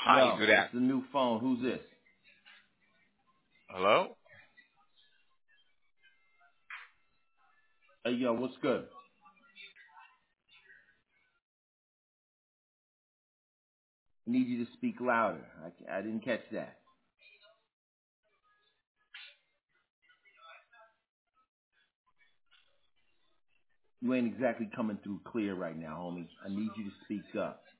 Hi, Yo, good it's the new phone. Who's this? Hello? Hey, yo, what's good? I need you to speak louder. I didn't catch that. You ain't exactly coming through clear right now, homie. I need you to speak up.